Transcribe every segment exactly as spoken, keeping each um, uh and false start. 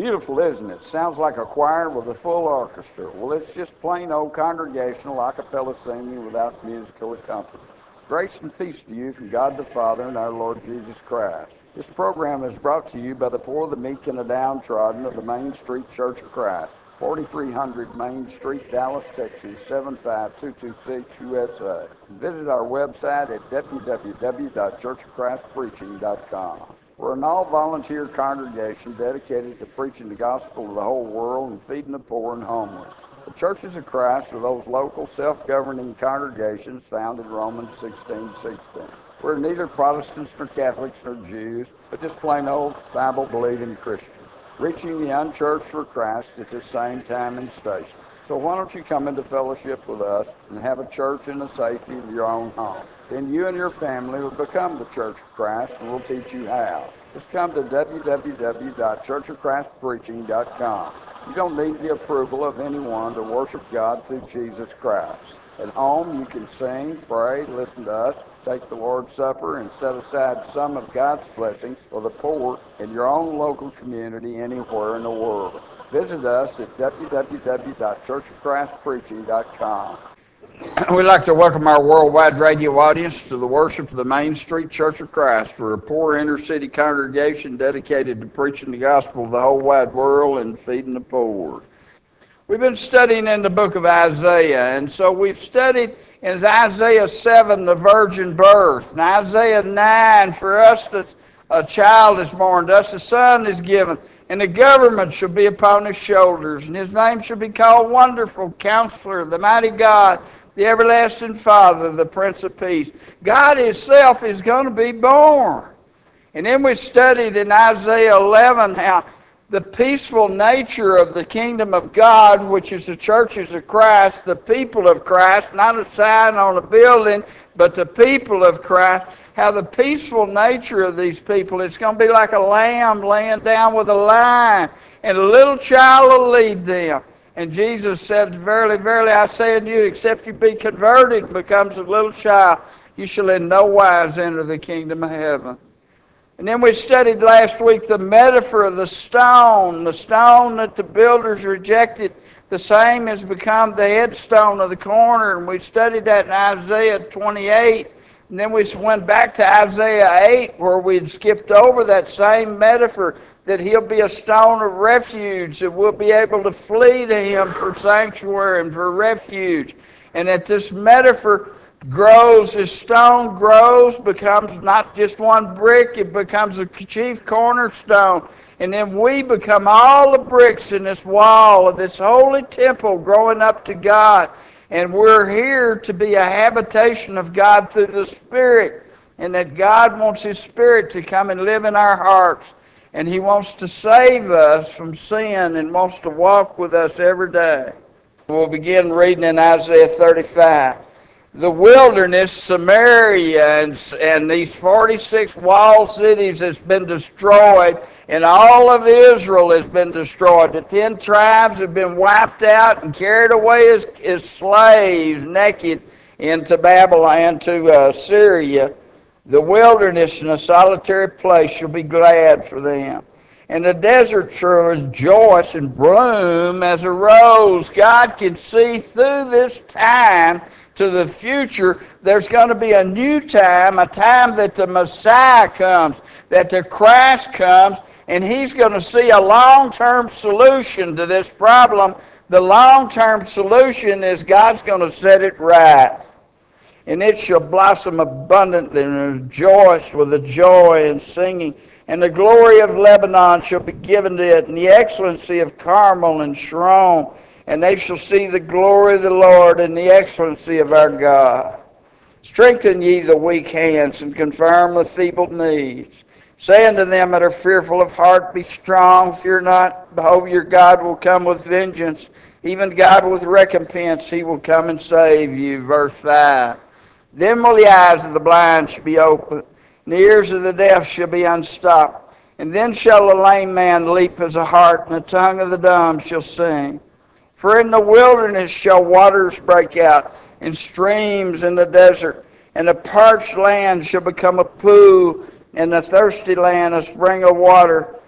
Beautiful, isn't it? Sounds like a choir with a full orchestra. Well, it's just plain old congregational a cappella singing without musical accompaniment. Grace and peace to you from God the Father and our Lord Jesus Christ. This program is brought to you by the poor, the meek, and the downtrodden of the Main Street Church of Christ, forty-three hundred Main Street, Dallas, Texas, seven five two two six, U S A. Visit our website at w w w dot church of christ preaching dot com. We're an all-volunteer congregation dedicated to preaching the gospel to the whole world and feeding the poor and homeless. The Churches of Christ are those local self-governing congregations found in Romans sixteen sixteen. We're neither Protestants nor Catholics nor Jews, but just plain old Bible-believing Christians, reaching the unchurched for Christ at the same time and station. So why don't you come into fellowship with us and have a church in the safety of your own home? Then you and your family will become the Church of Christ, and we'll teach you how. Just come to w w w dot church of christ preaching dot com. You don't need the approval of anyone to worship God through Jesus Christ. At home, you can sing, pray, listen to us, take the Lord's Supper, and set aside some of God's blessings for the poor in your own local community anywhere in the world. Visit us at w w w dot church of christ preaching dot com. We'd like to welcome our worldwide radio audience to the worship of the Main Street Church of Christ. We're a poor inner-city congregation dedicated to preaching the gospel of the whole wide world and feeding the poor. We've been studying in the book of Isaiah, and so we've studied in Isaiah seven, the virgin birth, and Isaiah nine, for us that a child is born, to us a son is given, and the government shall be upon his shoulders, and his name shall be called Wonderful, Counselor, the Mighty God, the Everlasting Father, the Prince of Peace. God himself is going to be born. And then we studied in Isaiah eleven how the peaceful nature of the kingdom of God, which is the churches of Christ, the people of Christ, not a sign on a building, but the people of Christ, how the peaceful nature of these people, it's going to be like a lamb laying down with a lion, and a little child will lead them. And Jesus said, Verily, verily, I say unto you, except you be converted and becomes a little child, you shall in no wise enter the kingdom of heaven. And then we studied last week the metaphor of the stone, the stone that the builders rejected. The same has become the headstone of the corner, and we studied that in Isaiah twenty-eight. And then we went back to Isaiah eight, where we'd skipped over that same metaphor, that he'll be a stone of refuge, that we'll be able to flee to him for sanctuary and for refuge. And that this metaphor grows, this stone grows, becomes not just one brick, it becomes a chief cornerstone. And then we become all the bricks in this wall of this holy temple growing up to God. And we're here to be a habitation of God through the Spirit. And that God wants his Spirit to come and live in our hearts. And he wants to save us from sin and wants to walk with us every day. We'll begin reading in Isaiah thirty-five. The wilderness, Samaria, and, and these forty-six walled cities has been destroyed, and all of Israel has been destroyed. The ten tribes have been wiped out and carried away as, as slaves, naked, into Babylon, to uh, Syria. The wilderness and a solitary place shall be glad for them. And the desert shall rejoice and bloom as a rose. God can see through this time to the future. There's going to be a new time, a time that the Messiah comes, that the Christ comes, and he's going to see a long-term solution to this problem. The long-term solution is God's going to set it right. And it shall blossom abundantly and rejoice with the joy and singing. And the glory of Lebanon shall be given to it, and the excellency of Carmel and Sharon. And they shall see the glory of the Lord and the excellency of our God. Strengthen ye the weak hands, and confirm the feeble knees. Say unto them that are fearful of heart, Be strong, fear not. Behold, your God will come with vengeance. Even God with recompense, he will come and save you. Verse five. Then will the eyes of the blind shall be opened, and the ears of the deaf shall be unstopped. And then shall the lame man leap as a hart, and the tongue of the dumb shall sing. For in the wilderness shall waters break out, and streams in the desert. And the parched land shall become a pool, and the thirsty land a spring of water.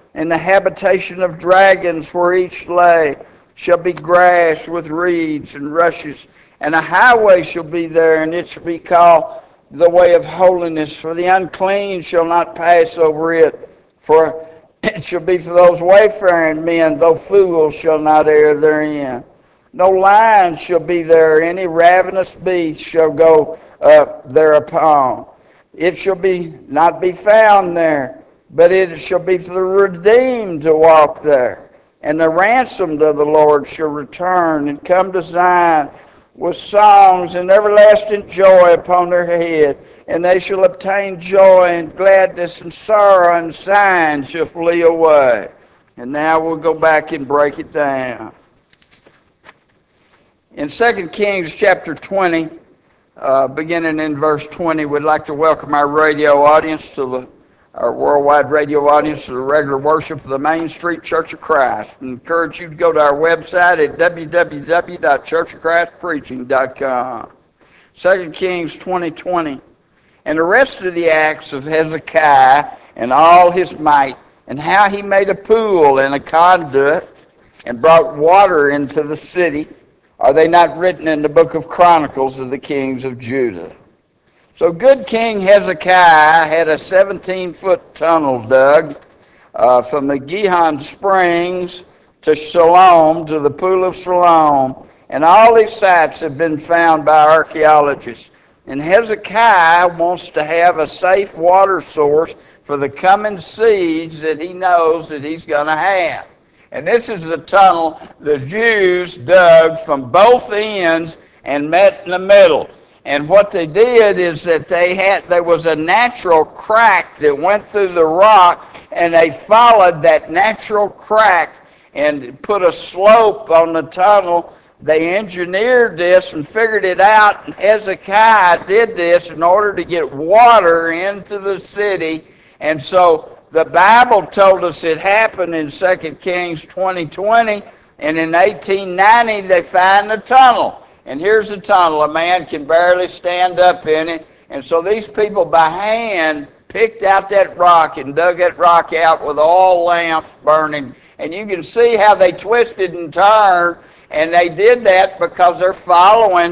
and the habitation of dragons where each lay shall be grass with reeds and rushes, and a highway shall be there, and it shall be called the way of holiness, for the unclean shall not pass over it, for it shall be for those wayfaring men, though fools shall not err therein. No lion shall be there, any ravenous beast shall go up thereupon. It shall be not be found there, but it shall be for the redeemed to walk there. And the ransomed of the Lord shall return and come to Zion with songs and everlasting joy upon their head. And they shall obtain joy and gladness, and sorrow and sighing shall flee away. And now we'll go back and break it down. In Second Kings chapter twenty, uh, beginning in verse twenty, we'd like to welcome our radio audience to the our worldwide radio audience to the regular worship of the Main Street Church of Christ. And encourage you to go to our website at w w w dot church of christ preaching dot com. Second Kings twenty twenty. And the rest of the acts of Hezekiah and all his might, and how he made a pool and a conduit, and brought water into the city, are they not written in the book of Chronicles of the kings of Judah? So good King Hezekiah had a seventeen-foot tunnel dug uh, from the Gihon Springs to Shalom, to the Pool of Shalom. And all these sites have been found by archaeologists. And Hezekiah wants to have a safe water source for the coming siege that he knows that he's going to have. And this is the tunnel the Jews dug from both ends and met in the middle. And what they did is that they had, there was a natural crack that went through the rock, and they followed that natural crack and put a slope on the tunnel. They engineered this and figured it out, and Hezekiah did this in order to get water into the city. And so the Bible told us it happened in Second Kings twenty twenty, and in eighteen ninety they find the tunnel. And here's the tunnel. A man can barely stand up in it. And so these people by hand picked out that rock and dug that rock out with oil lamps burning. And you can see how they twisted and turned. And they did that because they're following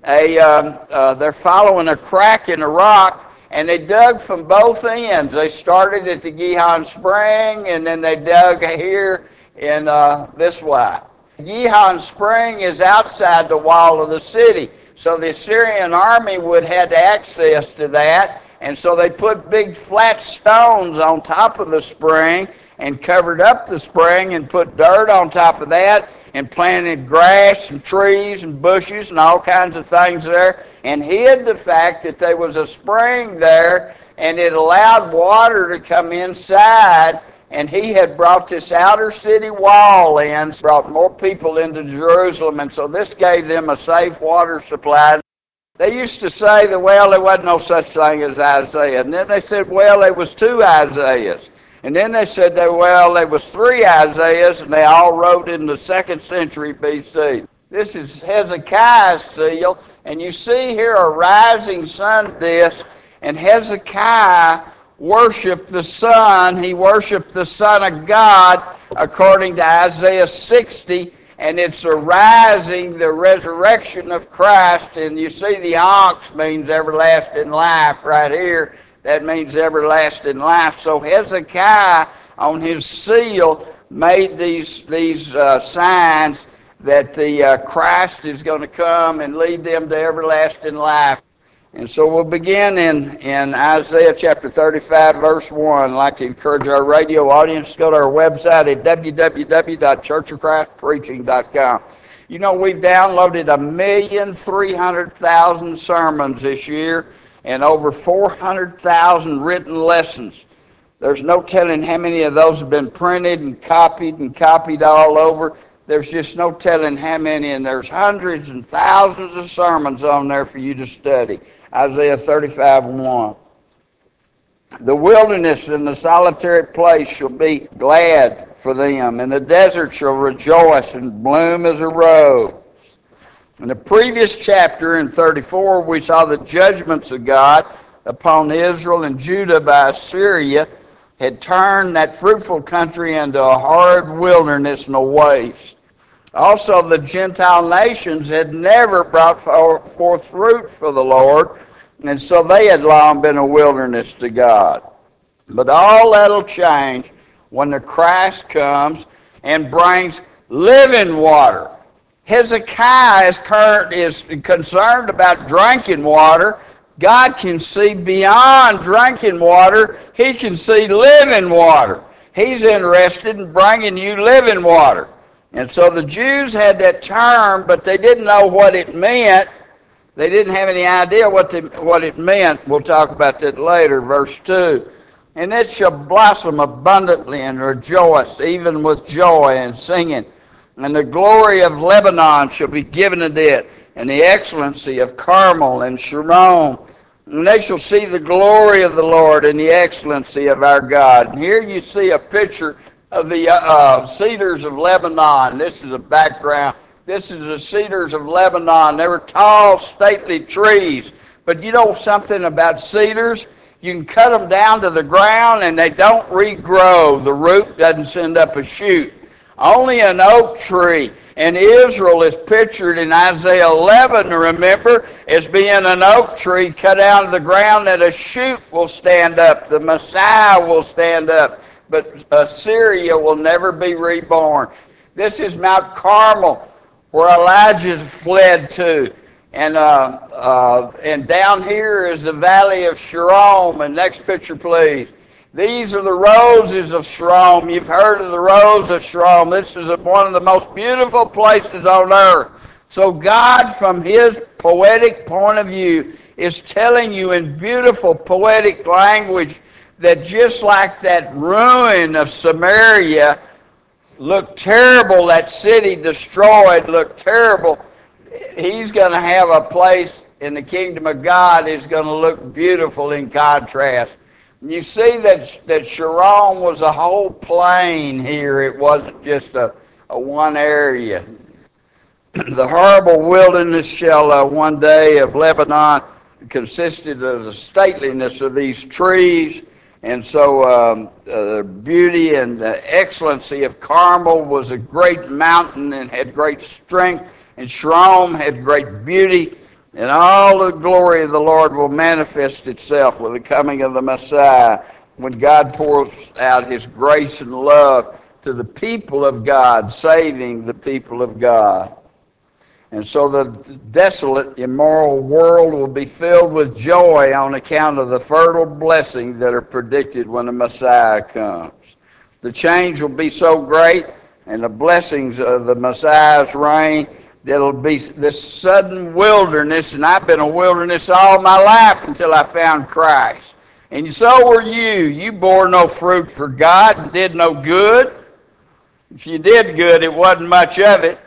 a um, uh, they're following a crack in the rock. And they dug from both ends. They started at the Gihon Spring, and then they dug here in uh, this way. Gihon Spring is outside the wall of the city, so the Assyrian army would have access to that, and so they put big flat stones on top of the spring and covered up the spring and put dirt on top of that and planted grass and trees and bushes and all kinds of things there, and hid the fact that there was a spring there, and it allowed water to come inside. And he had brought this outer city wall in, brought more people into Jerusalem, and so this gave them a safe water supply. They used to say that, well, there wasn't no such thing as Isaiah. And then they said, well, there was two Isaiahs. And then they said, that, well, there was three Isaiahs, and they all wrote in the second century B C. This is Hezekiah's seal, and you see here a rising sun disk, and Hezekiah worshiped the Son. He worshiped the Son of God according to Isaiah sixty, and it's a rising, the resurrection of Christ. And you see the ox means everlasting life right here. That means everlasting life. So Hezekiah on his seal made these, these uh, signs that the uh, Christ is going to come and lead them to everlasting life. And so we'll begin in, in Isaiah chapter thirty-five, verse one. I'd like to encourage our radio audience to go to our website at w w w dot church of christ preaching dot com. You know, we've downloaded a million three hundred thousand sermons this year and over four hundred thousand written lessons. There's no telling how many of those have been printed and copied and copied all over. There's just no telling how many, and there's hundreds and thousands of sermons on there for you to study. Isaiah thirty-five one. The wilderness and the solitary place shall be glad for them, and the desert shall rejoice and bloom as a rose. In the previous chapter, in thirty-four, we saw the judgments of God upon Israel and Judah by Assyria, had turned that fruitful country into a horrid wilderness and a waste. Also, the Gentile nations had never brought forth fruit for the Lord, and so they had long been a wilderness to God. But all that'll change when the Christ comes and brings living water. Hezekiah is, current, is concerned about drinking water. God can see beyond drinking water. He can see living water. He's interested in bringing you living water. And so the Jews had that term, but they didn't know what it meant. They didn't have any idea what, the, what it meant. We'll talk about that later, verse two. And it shall blossom abundantly and rejoice, even with joy and singing. And the glory of Lebanon shall be given to it, and the excellency of Carmel and Sharon. And they shall see the glory of the Lord and the excellency of our God. And here you see a picture of the uh, cedars of Lebanon. This is a background. This is the cedars of Lebanon. They were tall, stately trees. But you know something about cedars? You can cut them down to the ground and they don't regrow. The root doesn't send up a shoot. Only an oak tree. And Israel is pictured in Isaiah eleven, remember, as being an oak tree cut out of the ground that a shoot will stand up. The Messiah will stand up. But Assyria will never be reborn. This is Mount Carmel, where Elijah fled to. And uh, uh, and down here is the valley of Sharon. And next picture, please. These are the roses of Sharon. You've heard of the rose of Sharon. This is one of the most beautiful places on earth. So God, from his poetic point of view, is telling you in beautiful poetic language that just like that ruin of Samaria looked terrible, that city destroyed looked terrible, he's going to have a place in the kingdom of God is going to look beautiful in contrast. You see that, that Sharon was a whole plain here. It wasn't just a, a one area. The horrible wilderness shall uh, one day of Lebanon consisted of the stateliness of these trees. And so um, uh, beauty and the excellency of Carmel was a great mountain and had great strength. And Sharon had great beauty. And all the glory of the Lord will manifest itself with the coming of the Messiah when God pours out his grace and love to the people of God, saving the people of God. And so the desolate, immoral world will be filled with joy on account of the fertile blessings that are predicted when the Messiah comes. The change will be so great, and the blessings of the Messiah's reign, that'll be this sudden wilderness, and I've been a wilderness all my life until I found Christ. And so were you. You bore no fruit for God and did no good. If you did good, it wasn't much of it.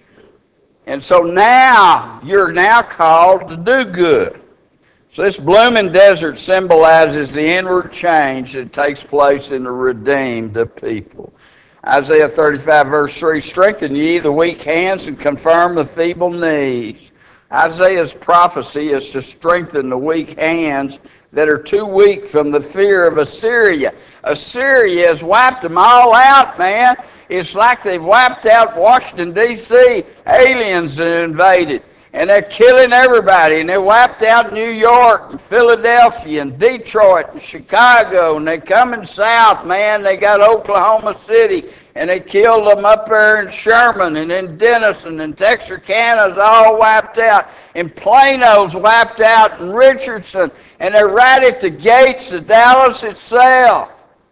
And so now, you're now called to do good. So this blooming desert symbolizes the inward change that takes place in the redeemed people. Isaiah thirty-five, verse three, strengthen ye the weak hands and confirm the feeble knees. Isaiah's prophecy is to strengthen the weak hands that are too weak from the fear of Assyria. Assyria has wiped them all out, man. It's like they've wiped out Washington, D C Aliens invaded. And they're killing everybody. And they wiped out New York and Philadelphia and Detroit and Chicago. And they're coming south, man. They got Oklahoma City. And they killed them up there in Sherman and in Denison. And Texarkana's all wiped out. And Plano's wiped out and Richardson. And they're right at the gates of Dallas itself.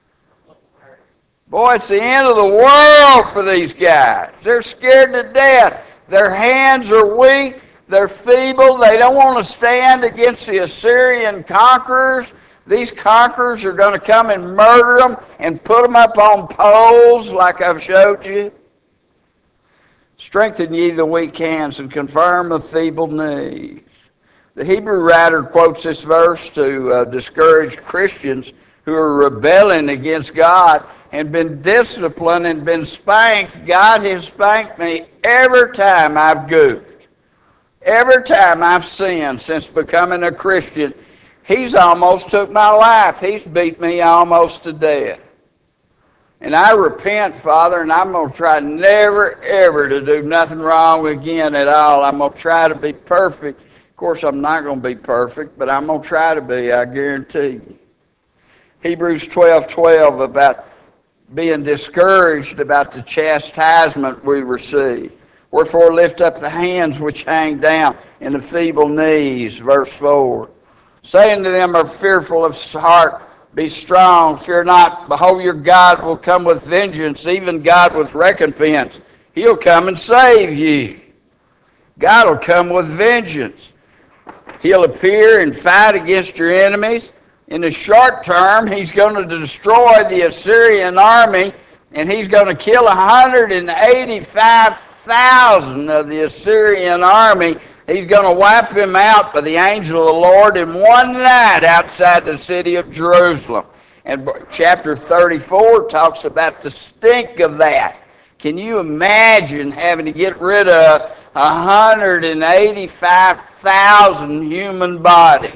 Boy, it's the end of the world for these guys. They're scared to death. Their hands are weak. They're feeble. They don't want to stand against the Assyrian conquerors. These conquerors are going to come and murder them and put them up on poles like I've showed you. Strengthen ye the weak hands and confirm the feeble knees. The Hebrew writer quotes this verse to uh, discourage Christians who are rebelling against God and been disciplined and been spanked. God has spanked me every time I've goofed. Every time I've sinned since becoming a Christian, He's almost took my life. He's beat me almost to death. And I repent, Father, and I'm going to try never, ever to do nothing wrong again at all. I'm going to try to be perfect. Of course, I'm not going to be perfect, but I'm going to try to be, I guarantee you. Hebrews twelve twelve about being discouraged about the chastisement we receive. Wherefore lift up the hands which hang down and the feeble knees, verse four. Saying to them are fearful of heart, be strong, fear not. Behold, your God will come with vengeance, even God with recompense. He'll come and save you. God will come with vengeance. He'll appear and fight against your enemies. In the short term, he's going to destroy the Assyrian army, and he's going to kill one hundred eighty-five thousand of the Assyrian army. He's going to wipe them out by the angel of the Lord in one night outside the city of Jerusalem. And chapter thirty-four talks about the stink of that. Can you imagine having to get rid of one hundred eighty-five thousand human bodies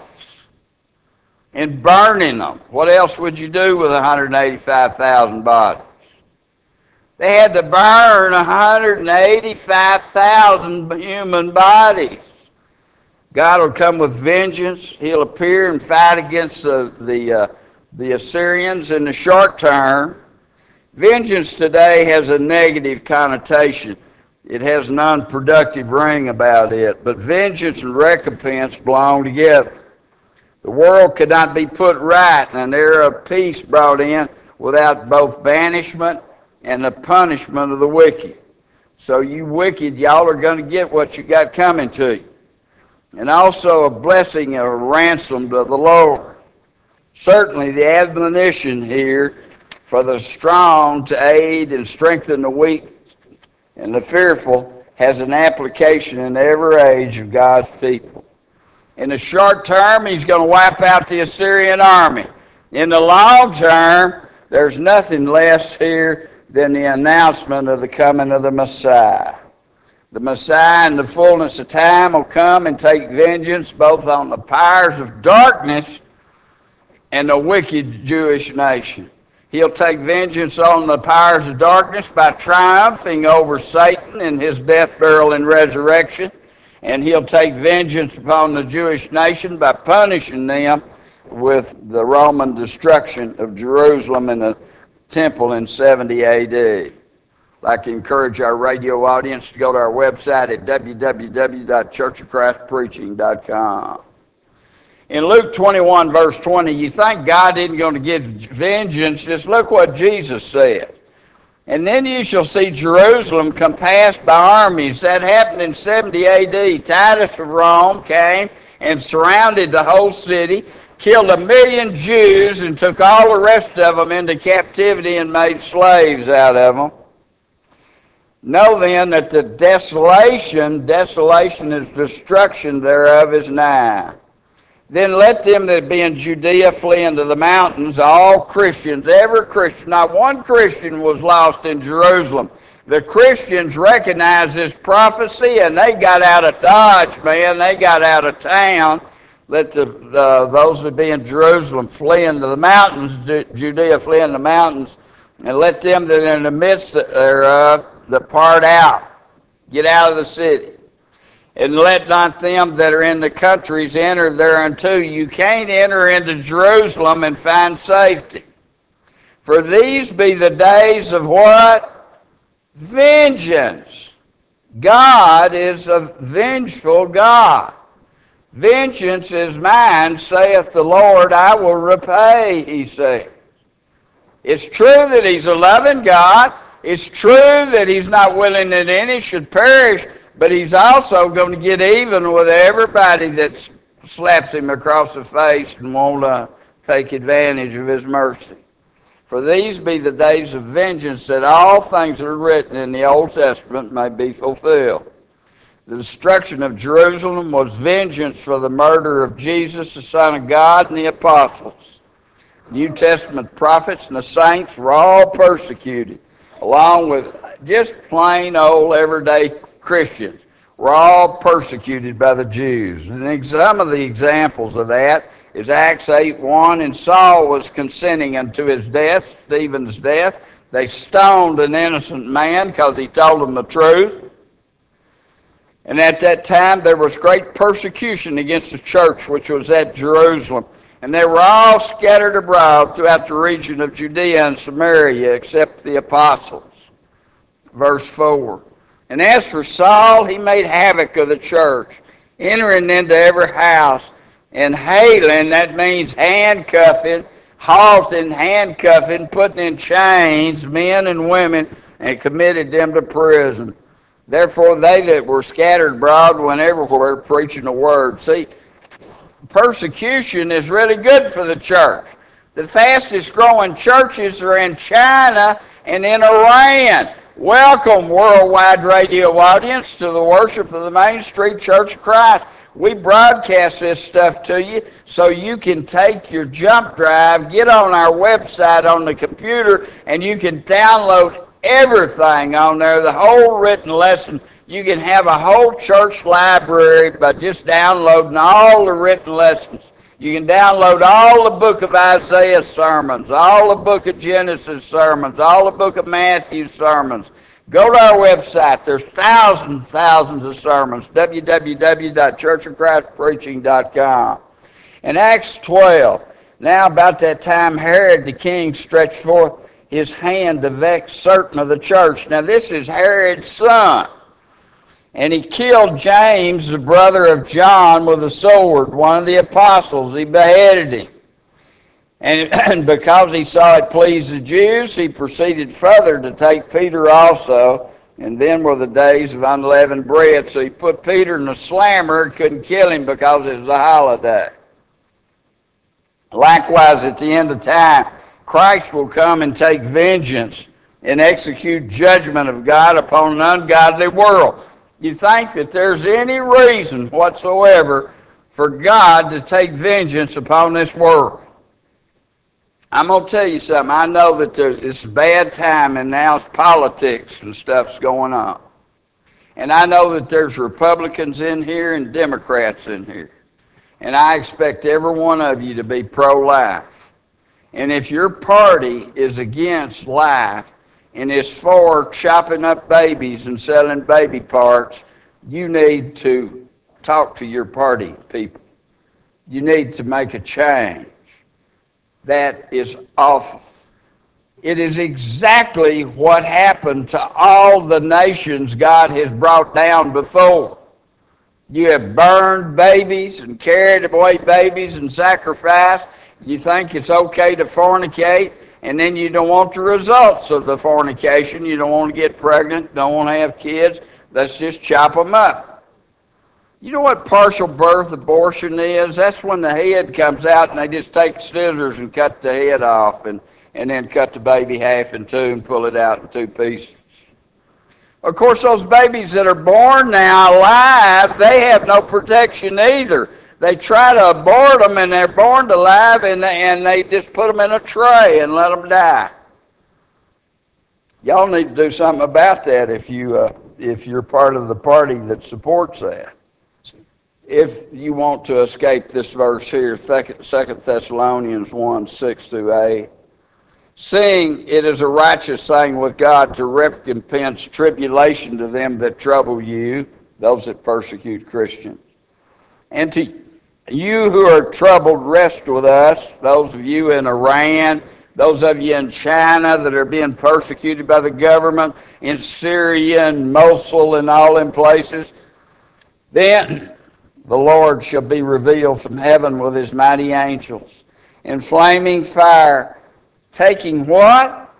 and burning them? What else would you do with one hundred eighty-five thousand bodies? They had to burn one hundred eighty-five thousand human bodies. God will come with vengeance. He'll appear and fight against the, the, uh, the Assyrians in the short term. Vengeance today has a negative connotation. It has an unproductive ring about it. But vengeance and recompense belong together. The world could not be put right and an era of peace brought in without both banishment and the punishment of the wicked. So you wicked, y'all are going to get what you got coming to you. And also a blessing, a ransom to the Lord. Certainly the admonition here for the strong to aid and strengthen the weak and the fearful has an application in every age of God's people. In the short term, he's going to wipe out the Assyrian army. In the long term, there's nothing less here than the announcement of the coming of the Messiah. The Messiah in the fullness of time will come and take vengeance both on the powers of darkness and the wicked Jewish nation. He'll take vengeance on the powers of darkness by triumphing over Satan in his death, burial, and resurrection. And he'll take vengeance upon the Jewish nation by punishing them with the Roman destruction of Jerusalem and the temple in seventy A D. I'd like to encourage our radio audience to go to our website at w w w dot church of christ preaching dot com. In Luke twenty-one, verse twenty, you think God isn't going to get vengeance. Just look what Jesus said. And then you shall see Jerusalem compassed by armies. That happened in seventy A D. Titus of Rome came and surrounded the whole city, killed a million Jews, and took all the rest of them into captivity and made slaves out of them. Know then that the desolation, desolation is destruction thereof is nigh. Then let them that be in Judea flee into the mountains, all Christians, every Christian, not one Christian was lost in Jerusalem. The Christians recognized this prophecy and they got out of Dodge, man. They got out of town. Let the, the those that be in Jerusalem flee into the mountains, Judea flee into the mountains, and let them that are in the midst thereof depart out. Get out of the city. And let not them that are in the countries enter thereunto. You can't enter into Jerusalem and find safety. For these be the days of what? Vengeance. God is a vengeful God. Vengeance is mine, saith the Lord, I will repay, he said. It's true that he's a loving God. It's true that he's not willing that any should perish, but he's also going to get even with everybody that slaps him across the face and won't uh, take advantage of his mercy. For these be the days of vengeance, that all things that are written in the Old Testament may be fulfilled. The destruction of Jerusalem was vengeance for the murder of Jesus, the Son of God, and the apostles. New Testament prophets and the saints were all persecuted, along with just plain old everyday Christians. Were all persecuted by the Jews. And some of the examples of that is Acts eight one. And Saul was consenting unto his death, Stephen's death. They stoned an innocent man because he told them the truth. And at that time there was great persecution against the church which was at Jerusalem. And they were all scattered abroad throughout the region of Judea and Samaria, except the apostles. Verse four. And as for Saul, he made havoc of the church, entering into every house, and hailing, that means handcuffing, halting, handcuffing, putting in chains, men and women, and committed them to prison. Therefore they that were scattered abroad went everywhere preaching the word. See, persecution is really good for the church. The fastest growing churches are in China and in Iran. Welcome, worldwide radio audience, to the worship of the Main Street Church of Christ. We broadcast this stuff to you so you can take your jump drive, get on our website on the computer, and you can download everything on there, the whole written lesson. You can have a whole church library by just downloading all the written lessons. You can download all the book of Isaiah sermons, all the book of Genesis sermons, all the book of Matthew sermons. Go to our website. There's thousands, thousands of sermons, w w w dot church of christ preaching dot com. In Acts twelve, now about that time Herod the king stretched forth his hand to vex certain of the church. Now this is Herod's son. And he killed James, the brother of John, with a sword, one of the apostles. He beheaded him. And, and because he saw it pleased the Jews, he proceeded further to take Peter also. And then were the days of unleavened bread. So he put Peter in the slammer, couldn't kill him because it was a holiday. Likewise, at the end of time, Christ will come and take vengeance and execute judgment of God upon an ungodly world. You think that there's any reason whatsoever for God to take vengeance upon this world? I'm going to tell you something. I know that there, it's a bad time, and now it's politics and stuff's going on. And I know that there's Republicans in here and Democrats in here. And I expect every one of you to be pro-life. And if your party is against life, and is for chopping up babies and selling baby parts, you need to talk to your party people. You need to make a change. That is awful. It is exactly what happened to all the nations God has brought down before. You have burned babies and carried away babies and sacrificed. You think it's okay to fornicate, and then you don't want the results of the fornication. You don't want to get pregnant, don't want to have kids. Let's just chop them up. You know what partial birth abortion is? That's when the head comes out and they just take scissors and cut the head off and, and then cut the baby half in two and pull it out in two pieces. Of course, those babies that are born now alive, they have no protection either. They try to abort them, and they're born alive, and they, and they just put them in a tray and let them die. Y'all need to do something about that if, you, uh, if you're part of the party that supports that. If you want to escape this verse here, Second Thessalonians one, six through eight. Seeing it is a righteous thing with God to recompense tribulation to them that trouble you, those that persecute Christians, and to you who are troubled, rest with us, those of you in Iran, those of you in China that are being persecuted by the government, in Syria and Mosul and all them places. Then the Lord shall be revealed from heaven with his mighty angels in flaming fire, taking what?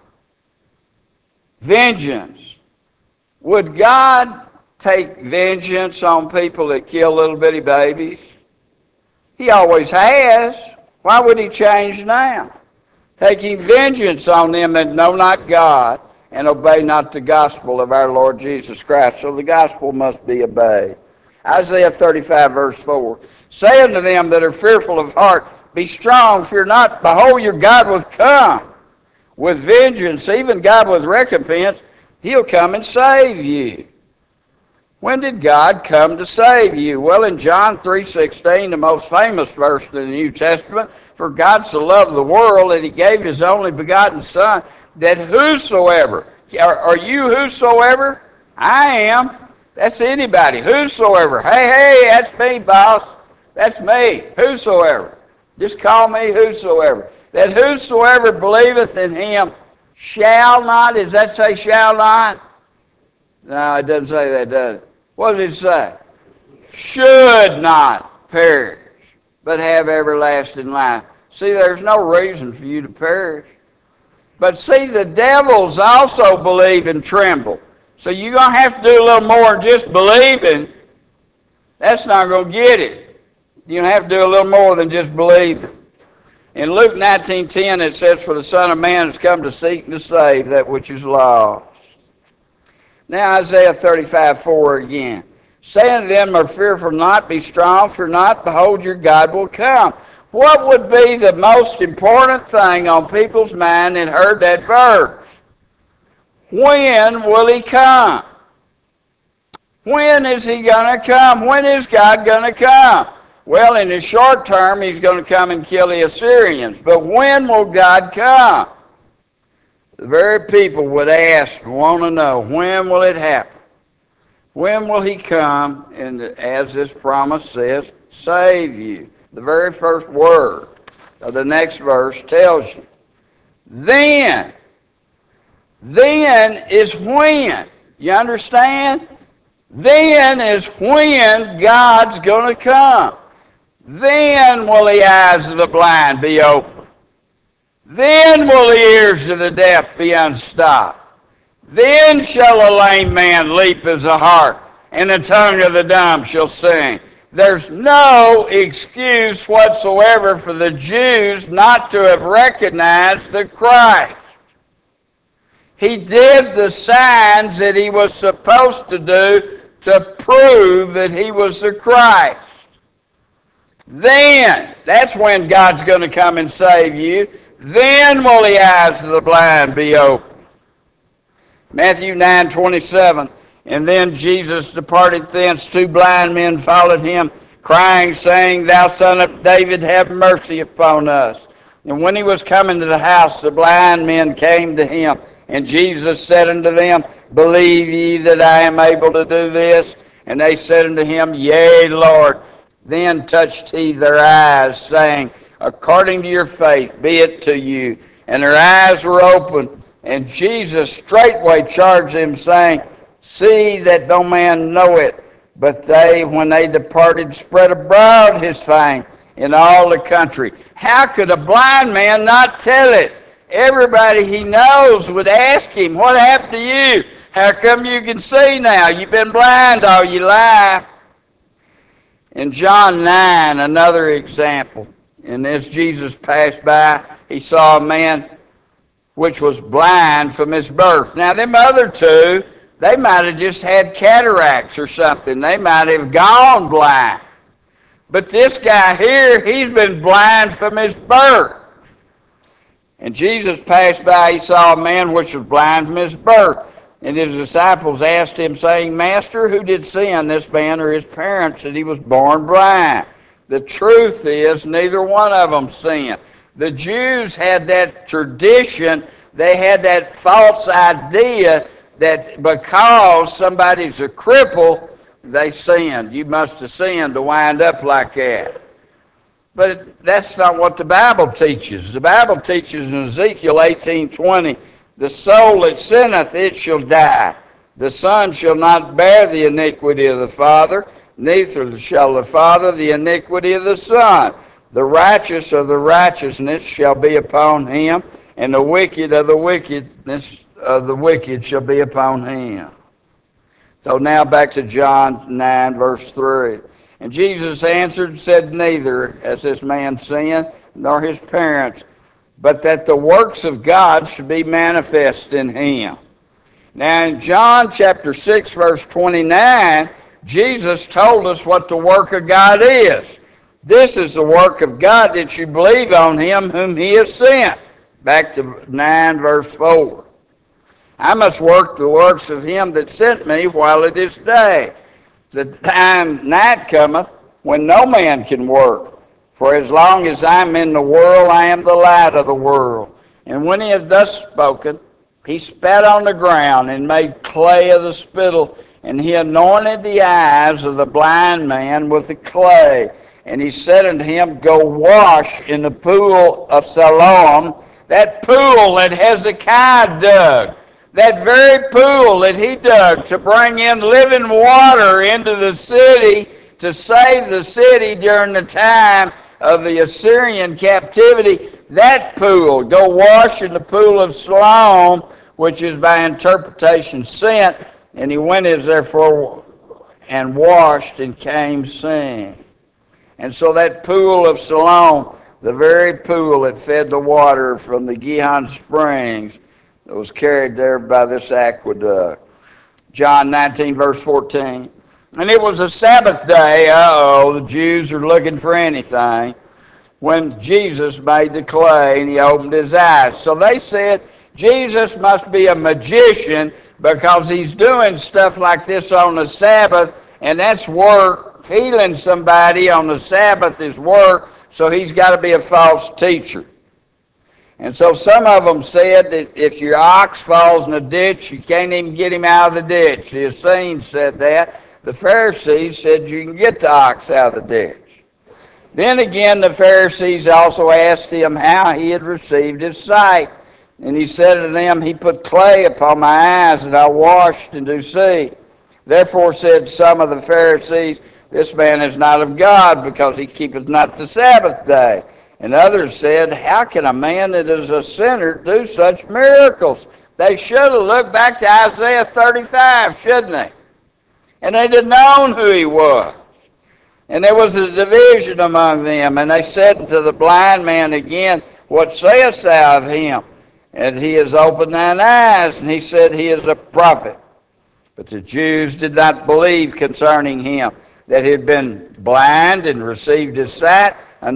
Vengeance. Would God take vengeance on people that kill little bitty babies? He always has. Why would he change now? Taking vengeance on them that know not God and obey not the gospel of our Lord Jesus Christ. So the gospel must be obeyed. Isaiah thirty-five, verse four. Say unto them that are fearful of heart, be strong, fear not. Behold, your God will come with vengeance, even God with recompense. He'll come and save you. When did God come to save you? Well, in John three sixteen, the most famous verse in the New Testament, for God so loved the world that he gave his only begotten Son, that whosoever, are, are you whosoever? I am. That's anybody. Whosoever. Hey, hey, that's me, boss. That's me. Whosoever. Just call me whosoever. That whosoever believeth in him shall not, does that say shall not? No, it doesn't say that, does it? What does it say? Should not perish, but have everlasting life. See, there's no reason for you to perish. But see, the devils also believe and tremble. So you're going to have to do a little more than just believing. That's not going to get it. You're going to have to do a little more than just believing. In Luke nineteen ten, it says, for the Son of Man has come to seek and to save that which is lost. Now Isaiah thirty-five four again. Saying to them, are fearful not, be strong, fear not, behold, your God will come. What would be the most important thing on people's mind that heard that verse? When will he come? When is he going to come? When is God going to come? Well, in the short term, he's going to come and kill the Assyrians. But when will God come? The very people would ask and want to know, when will it happen? When will he come? And as this promise says, save you. The very first word of the next verse tells you. Then. Then is when. You understand? Then is when God's going to come. Then will the eyes of the blind be opened. Then will the ears of the deaf be unstopped. Then shall a lame man leap as a hart, and the tongue of the dumb shall sing. There's no excuse whatsoever for the Jews not to have recognized the Christ. He did the signs that he was supposed to do to prove that he was the Christ. Then, that's when God's going to come and save you. Then will the eyes of the blind be opened. Matthew nine twenty-seven. And then Jesus departed thence. Two blind men followed him, crying, saying, Thou son of David, have mercy upon us. And when he was coming to the house, the blind men came to him. And Jesus said unto them, Believe ye that I am able to do this? And they said unto him, Yea, Lord. Then touched he their eyes, saying, According to your faith be it to you. And their eyes were opened. And Jesus straightway charged them, saying, See that no man know it. But they, when they departed, spread abroad his fame in all the country. How could a blind man not tell it? Everybody he knows would ask him, What happened to you? How come you can see now? You've been blind all your life. In John nine, another example. And as Jesus passed by, he saw a man which was blind from his birth. Now, them other two, they might have just had cataracts or something. They might have gone blind. But this guy here, he's been blind from his birth. And Jesus passed by, he saw a man which was blind from his birth. And his disciples asked him, saying, Master, who did sin, this man or his parents, that he was born blind? The truth is, neither one of them sinned. The Jews had that tradition, they had that false idea that because somebody's a cripple, they sinned. You must have sinned to wind up like that. But that's not what the Bible teaches. The Bible teaches in Ezekiel eighteen twenty, the soul that sinneth, it shall die. The son shall not bear the iniquity of the father, neither shall the father the iniquity of the son. The righteous of the righteousness shall be upon him, and the wicked of the wickedness of the wicked shall be upon him. So now back to John nine, verse three. And Jesus answered and said, Neither has this man sinned, nor his parents, but that the works of God should be manifest in him. Now in John chapter six, verse twenty-nine, Jesus told us what the work of God is. This is the work of God, that you believe on him whom he has sent. Back to nine, verse four. I must work the works of him that sent me while it is day. The time night cometh when no man can work. For as long as I am in the world, I am the light of the world. And when he had thus spoken, he spat on the ground and made clay of the spittle, and he anointed the eyes of the blind man with the clay. And he said unto him, Go wash in the pool of Siloam, that pool that Hezekiah dug, that very pool that he dug to bring in living water into the city, to save the city during the time of the Assyrian captivity. That pool, go wash in the pool of Siloam, which is by interpretation sent. And he went as therefore and washed and came seeing. And so that pool of Siloam, the very pool that fed the water from the Gihon springs, that was carried there by this aqueduct. John nineteen, verse fourteen. And it was a Sabbath day. Uh-oh, the Jews are looking for anything. When Jesus made the clay and he opened his eyes. So they said, Jesus must be a magician because he's doing stuff like this on the Sabbath, and that's work. Healing somebody on the Sabbath is work, so he's got to be a false teacher. And so some of them said that if your ox falls in a ditch, you can't even get him out of the ditch. The Essenes said that. The Pharisees said you can get the ox out of the ditch. Then again, the Pharisees also asked him how he had received his sight. And he said to them, He put clay upon my eyes, and I washed and do see. Therefore said some of the Pharisees, This man is not of God, because he keepeth not the Sabbath day. And others said, How can a man that is a sinner do such miracles? They should have looked back to Isaiah thirty-five, shouldn't they? And they'd have known who he was. And there was a division among them. And they said to the blind man again, What sayest thou of him? And he has opened thine eyes. And he said, He is a prophet. But the Jews did not believe concerning him, that he had been blind and received his sight,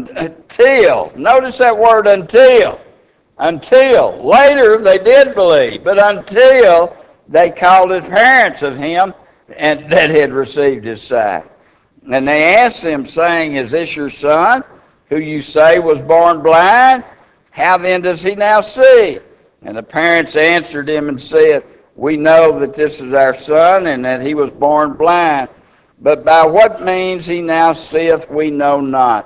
until, notice that word until, until, later they did believe, but until they called his parents of him and that had received his sight. And they asked him, saying, Is this your son, who you say was born blind? How then does he now see? And the parents answered him and said, We know that this is our son, and that he was born blind. But by what means he now seeth, we know not.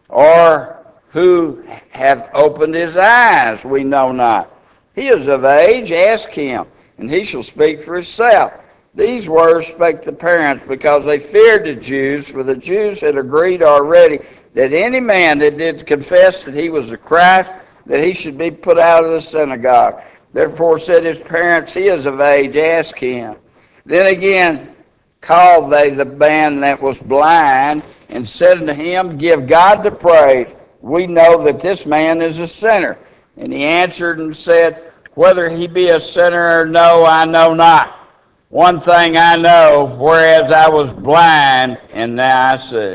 Or who hath opened his eyes, we know not. He is of age, ask him, and he shall speak for himself. These words spake the parents, because they feared the Jews, for the Jews had agreed already that any man that did confess that he was the Christ, that he should be put out of the synagogue. Therefore said his parents, He is of age, ask him. Then again called they the man that was blind, and said unto him, Give God the praise. We know that this man is a sinner. And he answered and said, Whether he be a sinner or no, I know not. One thing I know, whereas I was blind, and now I see.